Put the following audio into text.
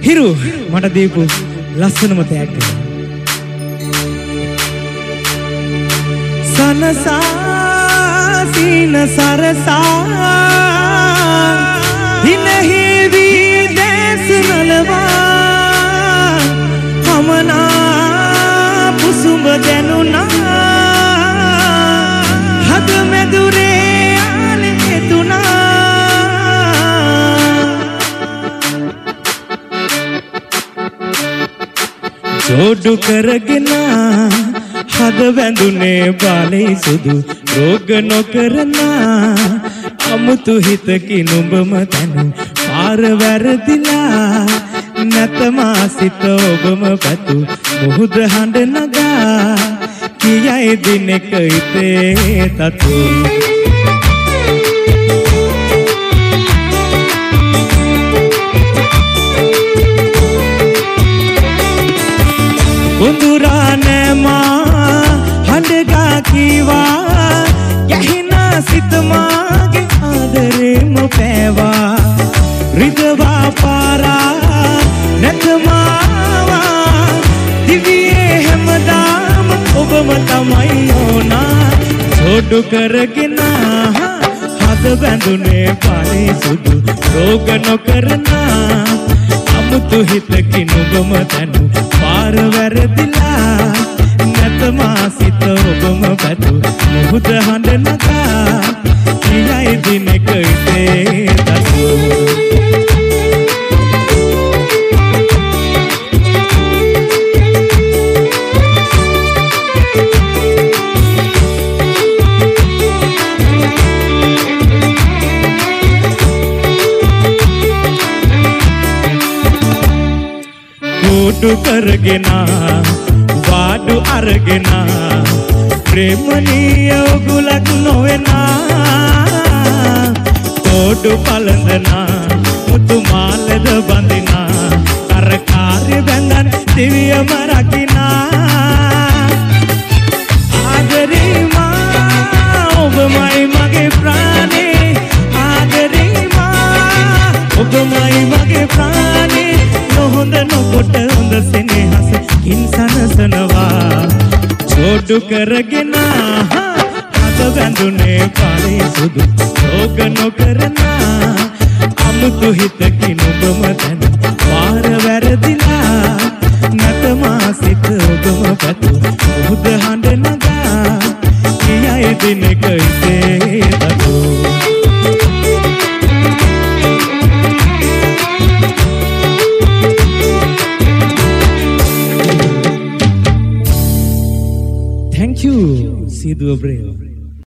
හිරු මට දීපු ලස්සනම තෑග්ග. සනසා සීන සරසා හිනහිවි දැසනලවා හමනා පුසුඹ දැනුනා හද මෙදුරේ ආලේ තුනා ජෝඩු කරගෙන හද වැඳුනේ බාලේ සුදු රෝග නොකරන අමුතු හිතකින් නුඹම තනු පාර වැරදිලා නැතමා සිත ඔබම පැතු මුහුද හඬ නගා කියයි දිනක ඉතේ තතු උඳුරා නෑමා හඬගා කීවා යහිනා සිත මාගේ ආදරේම පෑවා රිදවා පාරා නැතමාවා දිවියේ හැමදාම ඔබම තමයි ඕනා ජෝඩු කරගෙන හද බැඳුනේ පාලේ සුදු රෝග නොකරන අමුතු හිතකින් ඔබම තනු පාර වැරදිලා නැතමා සිත ඔබම පැතු මුහුද හඬ නගා කියයි දිනක ඉතේ තතු කුඩු කරගෙන වාඩු අරගෙන ප්‍රේමණීය උගුලක් නොවෙනා තෝඩු පළඳනා මුතු මාලද බඳිනා අර කාර්ය බැඳන් දිවියම රකිනා ආදරේ මා ඔබමයි මගේ ප්‍රාණේ ආදරේ මා ඔබමයි මගේ ප්‍රාණේ නොහොඳ නොකොට හොඳ සෙනෙහස කින් සනසනවා ජෝඩු කරගෙන හද වැඳුනේ පාලේ සුදු රෝග නොකරන අමුතු හිතකින් ඔබම තන වාර වැරදිලා නැතමා සිත ඔබම පැතු මුහුද හඬ නගා කියයි දිනක ඉතේ තතු Thank you, Sidhu Abreu.